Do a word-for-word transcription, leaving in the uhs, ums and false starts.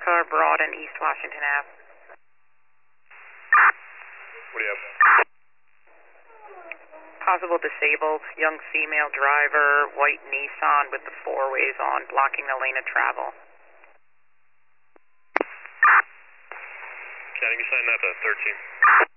car, Broad and East Washington Ave. What do you have? Possible disabled, young female driver, white Nissan with the four ways on, blocking the lane of travel. Can you sign that to thirteen?